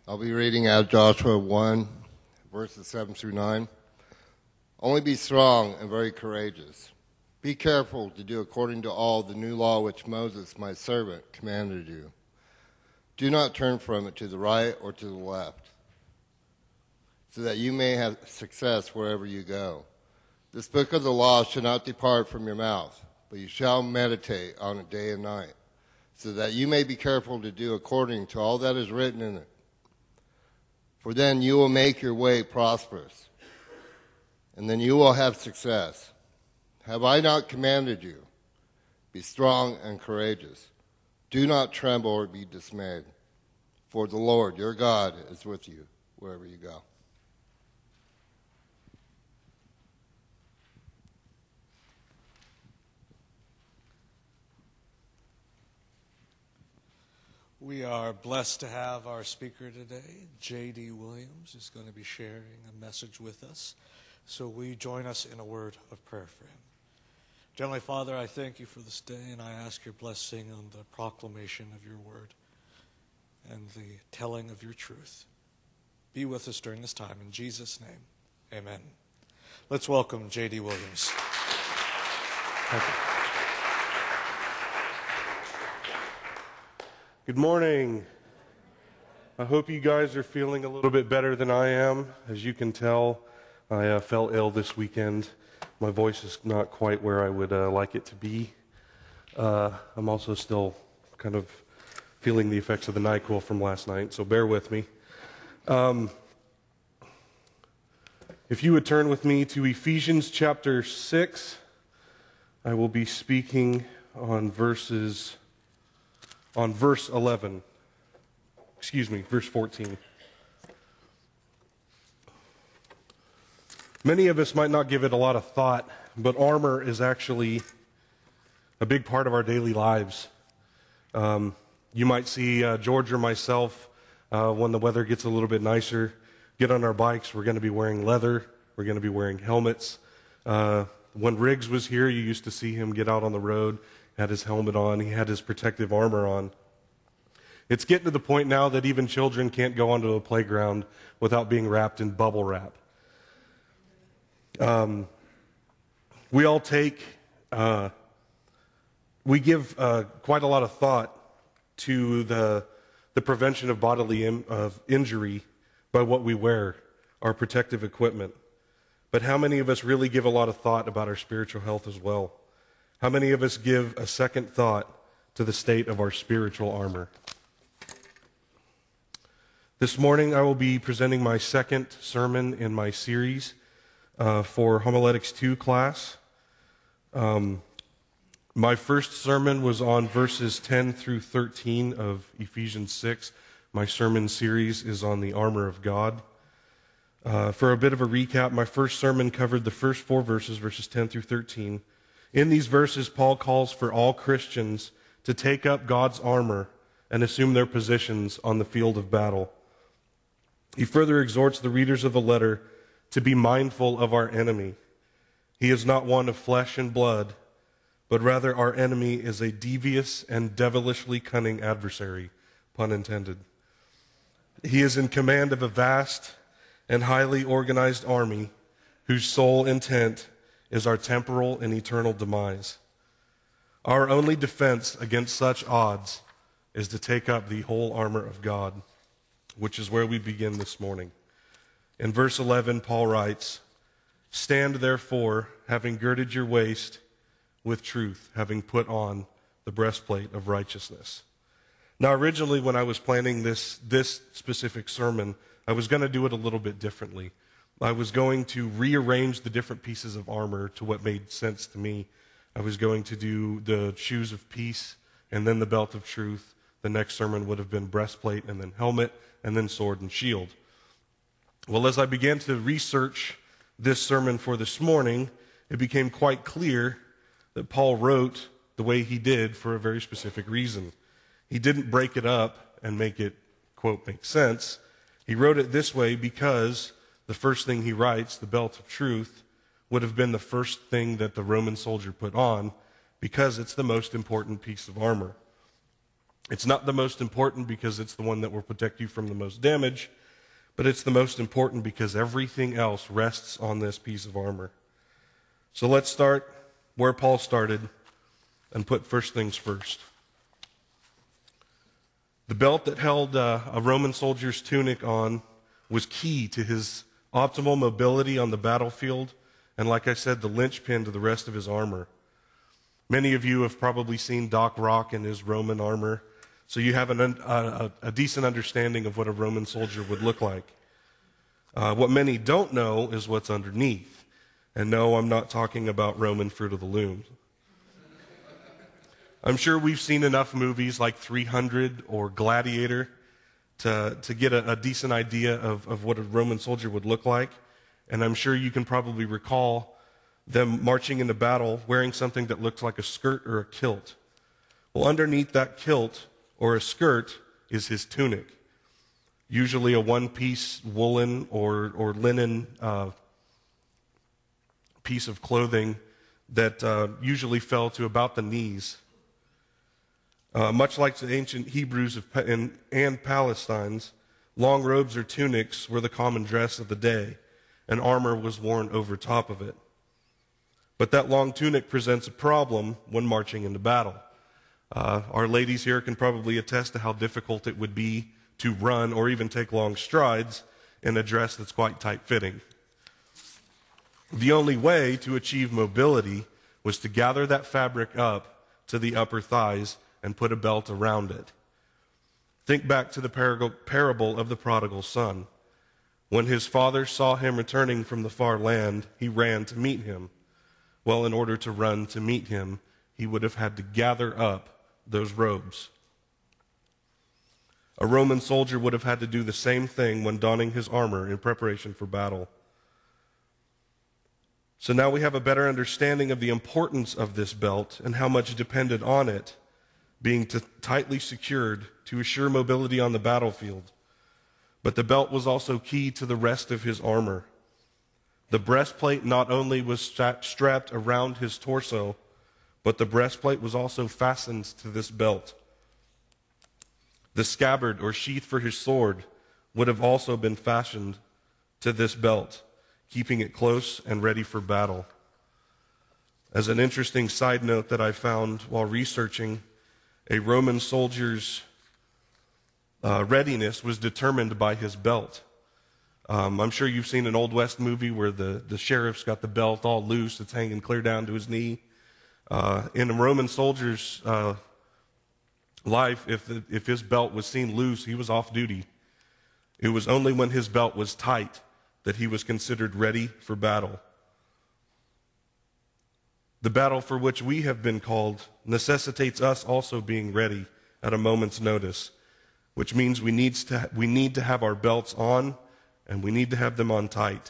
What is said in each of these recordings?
I'll be reading out Joshua 1, verses 7 through 9. Only be strong and very courageous. Be careful to do according to all the new law which Moses, my servant, commanded you. Do not turn from it to the right or to the left, so that you may have success wherever you go. This book of the law shall not depart from your mouth, but you shall meditate on it day and night, so that you may be careful to do according to all that is written in it. For then you will make your way prosperous, and then you will have success. Have I not commanded you? Be strong and courageous. Do not tremble or be dismayed, for the Lord your God is with you wherever you go. We are blessed to have our speaker today, J.D. Williams, who's going to be sharing a message with us. So will you join us in a word of prayer for him? Heavenly Father, I thank you for this day, and I ask your blessing on the proclamation of your word and the telling of your truth. Be with us during this time. In Jesus' name, amen. Let's welcome J.D. Williams. Thank you. Good morning. I hope you guys are feeling a little bit better than I am. As you can tell, I fell ill this weekend. My voice is not quite where I would like it to be. I'm also still kind of feeling the effects of the NyQuil from last night, so bear with me. If you would turn with me to Ephesians chapter 6, I will be speaking on verse 11. Verse 14. Many of us might not give it a lot of thought, but armor is actually a big part of our daily lives. You might see George or myself, when the weather gets a little bit nicer, get on our bikes. We're going to be wearing leather. We're going to be wearing helmets. When Riggs was here, you used to see him get out on the road, had his helmet on. He had his protective armor on. It's getting to the point now that even children can't go onto a playground without being wrapped in bubble wrap. We all we give quite a lot of thought to the prevention of bodily injury by what we wear, our protective equipment. But how many of us really give a lot of thought about our spiritual health as well? How many of us give a second thought to the state of our spiritual armor? This morning I will be presenting my second sermon in my series for Homiletics 2 class. My first sermon was on verses 10 through 13 of Ephesians 6. My sermon series is on the armor of God. For a bit of a recap, my first sermon covered the first 4 verses, verses 10 through 13. In these verses, Paul calls for all Christians to take up God's armor and assume their positions on the field of battle. He further exhorts the readers of the letter to be mindful of our enemy. He is not one of flesh and blood, but rather our enemy is a devious and devilishly cunning adversary, pun intended. He is in command of a vast and highly organized army whose sole intent is our temporal and eternal demise. Our only defense against such odds is to take up the whole armor of God, which is where we begin this morning. In verse 11, Paul writes, "Stand therefore, having girded your waist with truth, having put on the breastplate of righteousness." Now, originally when I was planning this specific sermon, I was going to do it a little bit differently. I was going to rearrange the different pieces of armor to what made sense to me. I was going to do the shoes of peace and then the belt of truth. The next sermon would have been breastplate and then helmet and then sword and shield. Well, as I began to research this sermon for this morning, it became quite clear that Paul wrote the way he did for a very specific reason. He didn't break it up and make it, quote, make sense. He wrote it this way because the first thing he writes, the belt of truth, would have been the first thing that the Roman soldier put on because it's the most important piece of armor. It's not the most important because it's the one that will protect you from the most damage, but it's the most important because everything else rests on this piece of armor. So let's start where Paul started and put first things first. The belt that held a Roman soldier's tunic on was key to his optimal mobility on the battlefield, and like I said, the linchpin to the rest of his armor. Many of you have probably seen Doc Rock in his Roman armor, so you have a decent understanding of what a Roman soldier would look like. What many don't know is what's underneath. And no, I'm not talking about Roman Fruit of the Loom. I'm sure we've seen enough movies like 300 or Gladiator to get a decent idea of what a Roman soldier would look like. And I'm sure you can probably recall them marching into battle wearing something that looks like a skirt or a kilt. Well, underneath that kilt or a skirt is his tunic, usually a one-piece woolen or linen piece of clothing that usually fell to about the knees. Much like the ancient Hebrews and Palestinians, long robes or tunics were the common dress of the day, and armor was worn over top of it. But that long tunic presents a problem when marching into battle. Our ladies here can probably attest to how difficult it would be to run or even take long strides in a dress that's quite tight-fitting. The only way to achieve mobility was to gather that fabric up to the upper thighs and put a belt around it. Think back to the parable of the prodigal son. When his father saw him returning from the far land, he ran to meet him. Well, in order to run to meet him, he would have had to gather up those robes. A Roman soldier would have had to do the same thing when donning his armor in preparation for battle. So now we have a better understanding of the importance of this belt and how much depended on it being tightly secured to assure mobility on the battlefield. But the belt was also key to the rest of his armor. The breastplate not only was strapped around his torso, but the breastplate was also fastened to this belt. The scabbard or sheath for his sword would have also been fashioned to this belt, keeping it close and ready for battle. As an interesting side note that I found while researching, a Roman soldier's readiness was determined by his belt. I'm sure you've seen an Old West movie where the sheriff's got the belt all loose, it's hanging clear down to his knee. In a Roman soldier's life, if his belt was seen loose, he was off duty. It was only when his belt was tight that he was considered ready for battle. The battle for which we have been called necessitates us also being ready at a moment's notice, which means we need to have our belts on, and we need to have them on tight.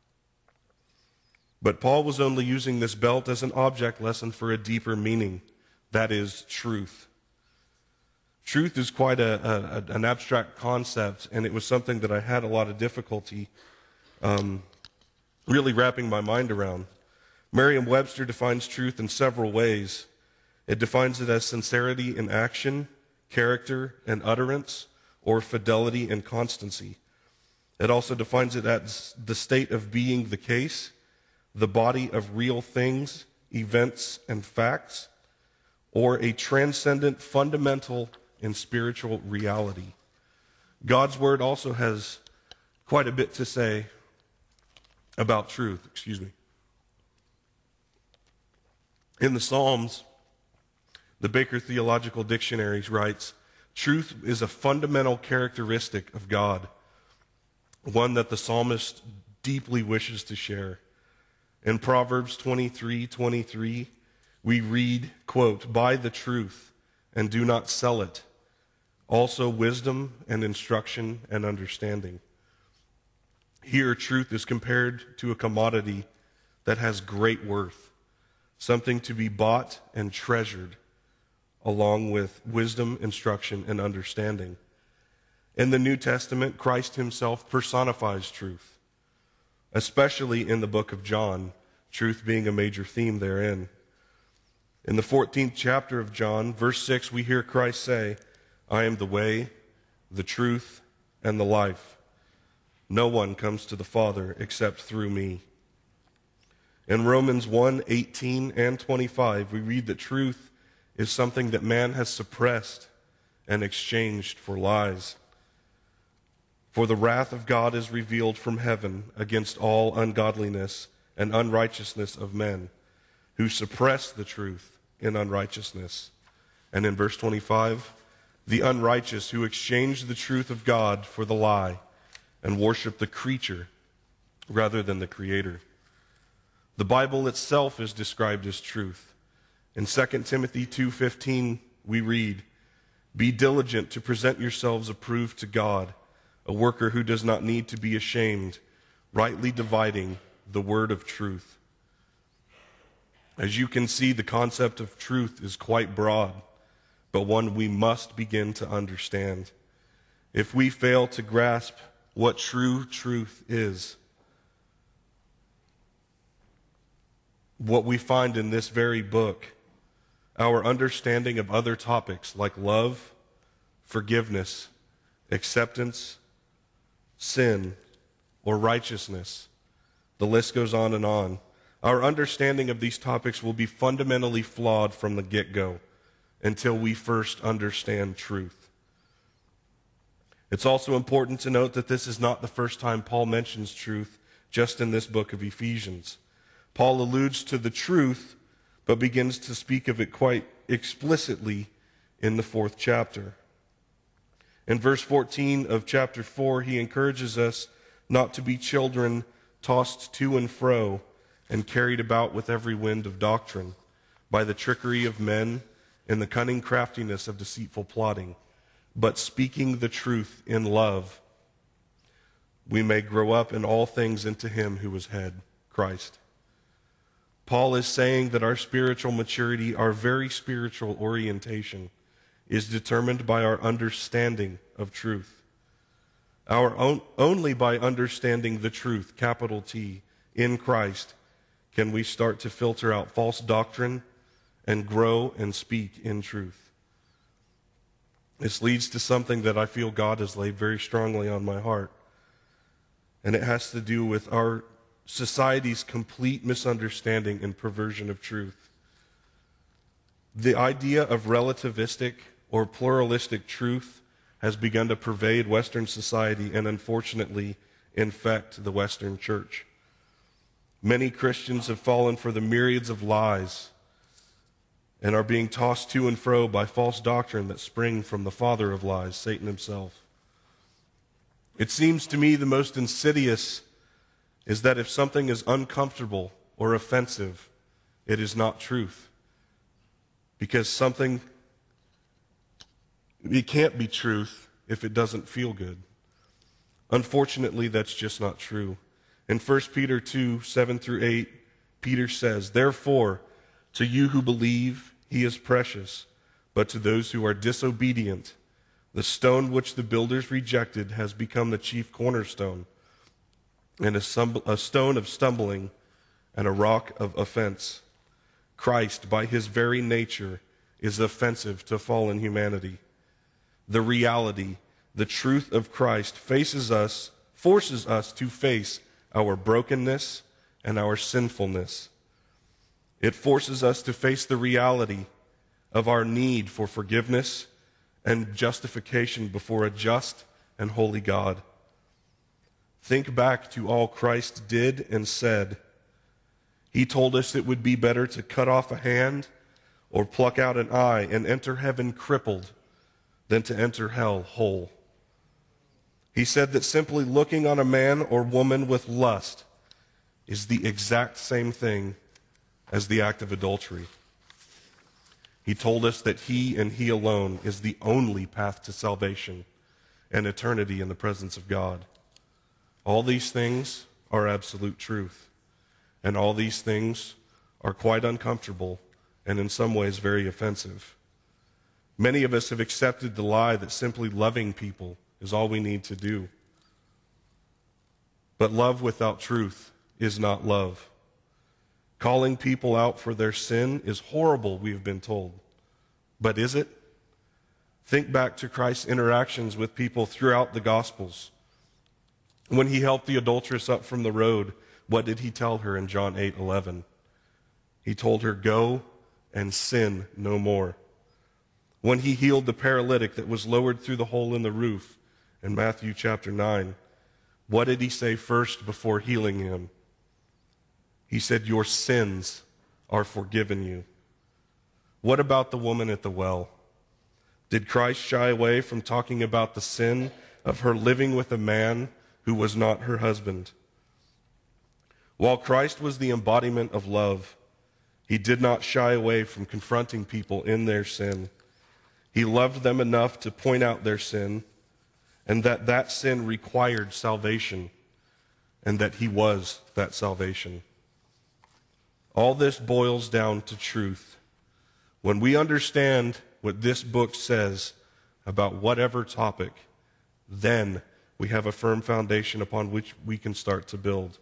But Paul was only using this belt as an object lesson for a deeper meaning. That is truth. Truth is quite an abstract concept, and it was something that I had a lot of difficulty really wrapping my mind around. Merriam-Webster defines truth in several ways. It defines it as sincerity in action, character and utterance, or fidelity and constancy. It also defines it as the state of being the case, the body of real things, events, and facts, or a transcendent, fundamental, and spiritual reality. God's word also has quite a bit to say about truth. In the Psalms, the Baker Theological Dictionary writes, truth is a fundamental characteristic of God, one that the psalmist deeply wishes to share. In Proverbs 23:23, we read, quote, "Buy the truth and do not sell it. Also wisdom and instruction and understanding." Here, truth is compared to a commodity that has great worth, something to be bought and treasured, along with wisdom, instruction, and understanding. In the New Testament, Christ himself personifies truth, especially in the book of John, truth being a major theme therein. In the 14th chapter of John, verse 6, we hear Christ say, I am the way, the truth, and the life. No one comes to the Father except through me. In Romans 1:18 and 25, we read that truth is something that man has suppressed and exchanged for lies. For the wrath of God is revealed from heaven against all ungodliness and unrighteousness of men, who suppress the truth in unrighteousness. And in verse 25, the unrighteous who exchange the truth of God for the lie and worship the creature rather than the Creator. The Bible itself is described as truth. In 2 Timothy 2:15, we read, "Be diligent to present yourselves approved to God, a worker who does not need to be ashamed, rightly dividing the word of truth." As you can see, the concept of truth is quite broad, but one we must begin to understand. If we fail to grasp what true truth is, what we find in this very book, our understanding of other topics like love, forgiveness, acceptance, sin, or righteousness, the list goes on and on. Our understanding of these topics will be fundamentally flawed from the get-go until we first understand truth. It's also important to note that this is not the first time Paul mentions truth just in this book of Ephesians. Paul alludes to the truth, but begins to speak of it quite explicitly in the 4th chapter. In verse 14 of chapter 4, he encourages us not to be children tossed to and fro and carried about with every wind of doctrine, by the trickery of men and the cunning craftiness of deceitful plotting, but speaking the truth in love, we may grow up in all things into him who is head, Christ. Paul is saying that our spiritual maturity, our very spiritual orientation, is determined by our understanding of truth. Only by understanding the truth, capital T, in Christ, can we start to filter out false doctrine and grow and speak in truth. This leads to something that I feel God has laid very strongly on my heart, and it has to do with our society's complete misunderstanding and perversion of truth. The idea of relativistic or pluralistic truth has begun to pervade Western society and unfortunately infect the Western church. Many Christians have fallen for the myriads of lies and are being tossed to and fro by false doctrine that spring from the father of lies, Satan himself. It seems to me the most insidious is that if something is uncomfortable or offensive, it is not truth. Because it can't be truth if it doesn't feel good. Unfortunately, that's just not true. In 1 Peter 2, 7 through 8, Peter says, "Therefore, to you who believe, he is precious, but to those who are disobedient, the stone which the builders rejected has become the chief cornerstone, and a stone of stumbling and a rock of offense. Christ, by his very nature, is offensive to fallen humanity. The reality, the truth of Christ forces us to face our brokenness and our sinfulness. It forces us to face the reality of our need for forgiveness and justification before a just and holy God. Think back to all Christ did and said. He told us it would be better to cut off a hand or pluck out an eye and enter heaven crippled than to enter hell whole. He said that simply looking on a man or woman with lust is the exact same thing as the act of adultery. He told us that he and he alone is the only path to salvation and eternity in the presence of God. All these things are absolute truth, and all these things are quite uncomfortable and in some ways very offensive. Many of us have accepted the lie that simply loving people is all we need to do. But love without truth is not love. Calling people out for their sin is horrible, we have been told. But is it? Think back to Christ's interactions with people throughout the Gospels. When he helped the adulteress up from the road, what did he tell her in John 8:11? He told her, "Go and sin no more." When he healed the paralytic that was lowered through the hole in the roof in Matthew chapter 9, what did he say first before healing him? He said, "Your sins are forgiven you." What about the woman at the well? Did Christ shy away from talking about the sin of her living with a man who was not her husband? While Christ was the embodiment of love, he did not shy away from confronting people in their sin. He loved them enough to point out their sin, and that sin required salvation, and that he was that salvation. All this boils down to truth. When we understand what this book says about whatever topic, then we have a firm foundation upon which we can start to build.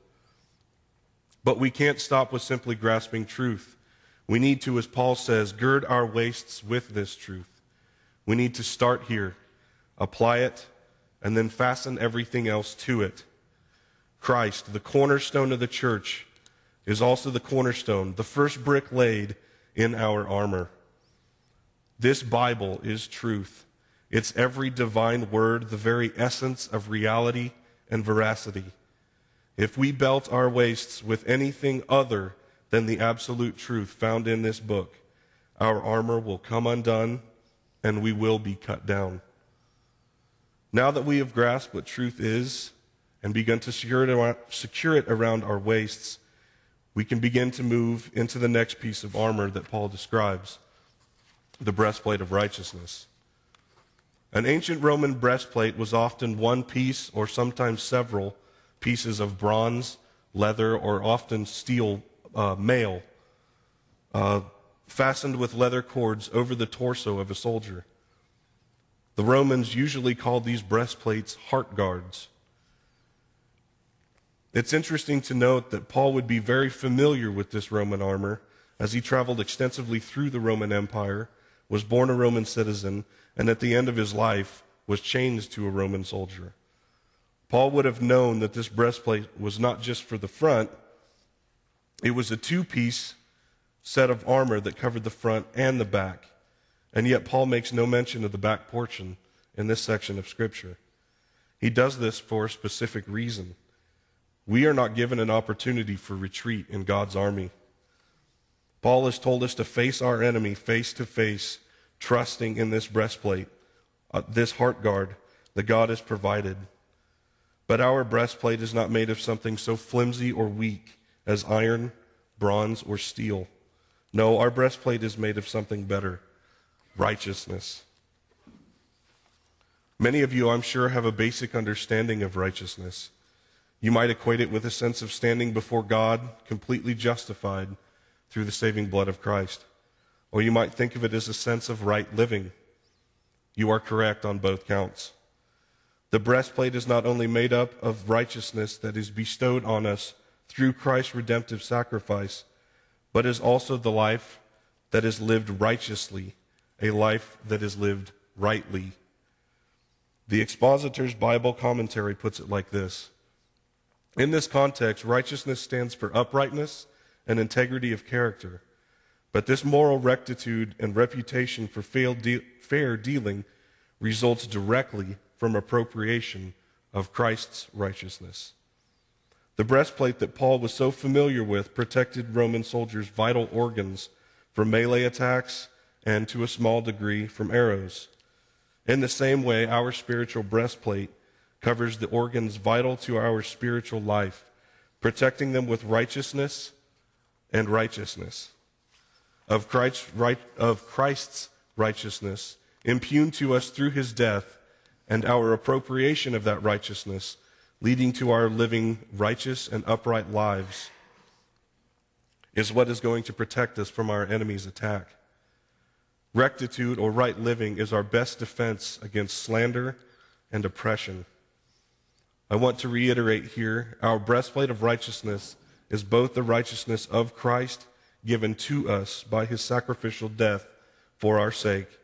But we can't stop with simply grasping truth. We need to, as Paul says, gird our waists with this truth. We need to start here, apply it, and then fasten everything else to it. Christ, the cornerstone of the church, is also the cornerstone, the first brick laid in our armor. This Bible is truth. It's every divine word, the very essence of reality and veracity. If we belt our waists with anything other than the absolute truth found in this book, our armor will come undone and we will be cut down. Now that we have grasped what truth is and begun to secure it around our waists, we can begin to move into the next piece of armor that Paul describes, the breastplate of righteousness. An ancient Roman breastplate was often one piece or sometimes several pieces of bronze, leather, or often steel mail, fastened with leather cords over the torso of a soldier. The Romans usually called these breastplates heart guards. It's interesting to note that Paul would be very familiar with this Roman armor as he traveled extensively through the Roman Empire, was born a Roman citizen, and at the end of his life was changed to a Roman soldier. Paul would have known that this breastplate was not just for the front. It was a two-piece set of armor that covered the front and the back. And yet Paul makes no mention of the back portion in this section of Scripture. He does this for a specific reason. We are not given an opportunity for retreat in God's army. Paul has told us to face our enemy face to face, trusting in this breastplate, this heart guard that God has provided. But our breastplate is not made of something so flimsy or weak as iron, bronze, or steel. No, our breastplate is made of something better, righteousness. Many of you, I'm sure, have a basic understanding of righteousness. You might equate it with a sense of standing before God, completely justified through the saving blood of Christ. Or you might think of it as a sense of right living. You are correct on both counts. The breastplate is not only made up of righteousness that is bestowed on us through Christ's redemptive sacrifice, but is also the life that is lived righteously, a life that is lived rightly. The Expositor's Bible Commentary puts it like this. In this context, righteousness stands for uprightness and integrity of character. But this moral rectitude and reputation for fair dealing results directly from appropriation of Christ's righteousness. The breastplate that Paul was so familiar with protected Roman soldiers' vital organs from melee attacks and, to a small degree, from arrows. In the same way, our spiritual breastplate covers the organs vital to our spiritual life, protecting them with righteousness and righteousness. Of Christ's righteousness, impugned to us through his death, and our appropriation of that righteousness, leading to our living righteous and upright lives, is what is going to protect us from our enemy's attack. Rectitude, or right living, is our best defense against slander and oppression. I want to reiterate here, our breastplate of righteousness is both the righteousness of Christ given to us by his sacrificial death for our sake,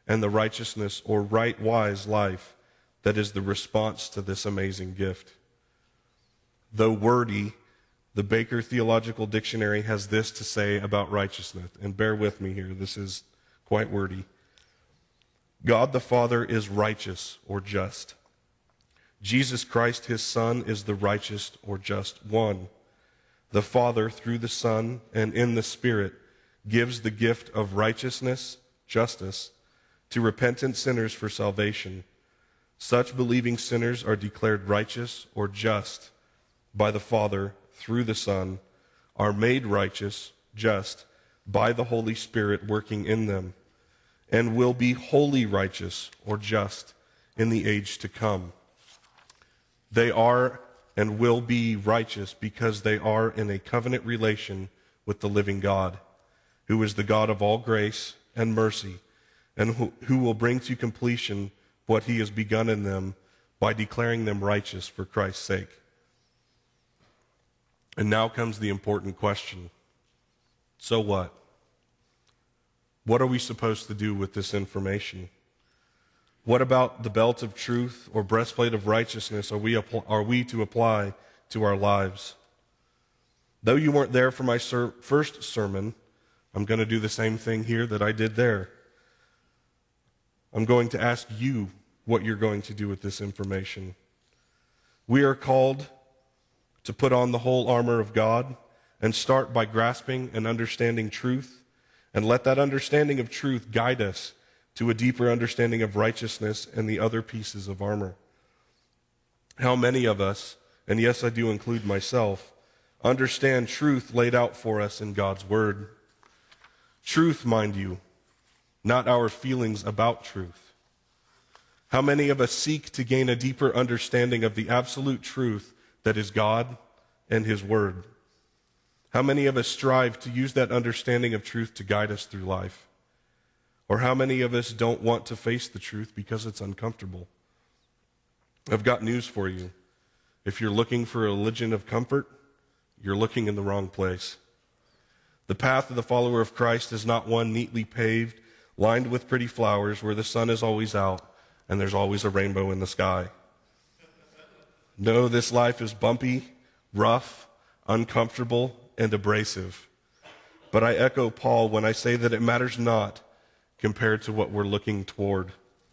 and the righteousness or right wise life that is the response to this amazing gift. Though wordy, the Baker Theological Dictionary has this to say about righteousness, and bear with me here, this is quite wordy. God the Father is righteous or just. Jesus Christ, his Son, is the righteous or just one. The Father, through the Son and in the Spirit, gives the gift of righteousness, justice, to repentant sinners for salvation. Such believing sinners are declared righteous or just by the Father through the Son, are made righteous, just, by the Holy Spirit working in them, and will be wholly righteous or just in the age to come. They are and will be righteous because they are in a covenant relation with the living God, who is the God of all grace and mercy, and who will bring to completion what he has begun in them by declaring them righteous for Christ's sake. And now comes the important question. So what? What are we supposed to do with this information? What about the belt of truth or breastplate of righteousness are we to apply to our lives? Though you weren't there for my first sermon, I'm going to do the same thing here that I did there. I'm going to ask you what you're going to do with this information. We are called to put on the whole armor of God and start by grasping and understanding truth, and let that understanding of truth guide us to a deeper understanding of righteousness and the other pieces of armor. How many of us, and yes, I do include myself, understand truth laid out for us in God's Word? Truth, mind you, not our feelings about truth. How many of us seek to gain a deeper understanding of the absolute truth that is God and His Word? How many of us strive to use that understanding of truth to guide us through life? Or how many of us don't want to face the truth because it's uncomfortable? I've got news for you. If you're looking for a religion of comfort, you're looking in the wrong place. The path of the follower of Christ is not one neatly paved, lined with pretty flowers, where the sun is always out and there's always a rainbow in the sky. No, this life is bumpy, rough, uncomfortable, and abrasive. But I echo Paul when I say that it matters not compared to what we're looking toward.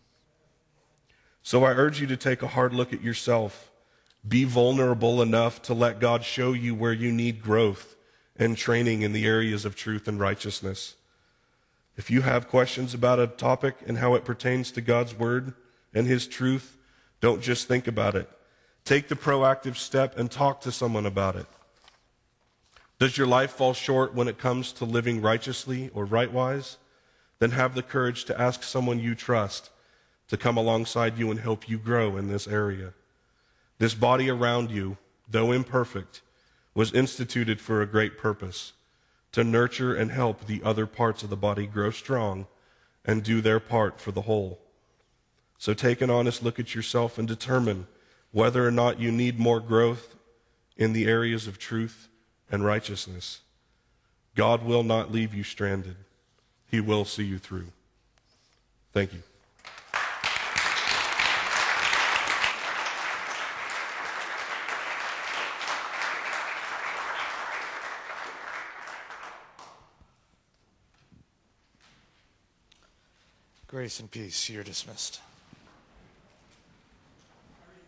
So I urge you to take a hard look at yourself. Be vulnerable enough to let God show you where you need growth and training in the areas of truth and righteousness. If you have questions about a topic and how it pertains to God's Word and His truth, don't just think about it. Take the proactive step and talk to someone about it. Does your life fall short when it comes to living righteously or rightwise? Then have the courage to ask someone you trust to come alongside you and help you grow in this area. This body around you, though imperfect, was instituted for a great purpose, to nurture and help the other parts of the body grow strong and do their part for the whole. So take an honest look at yourself and determine whether or not you need more growth in the areas of truth and righteousness. God will not leave you stranded. He will see you through. Thank you. Grace and peace. You're dismissed.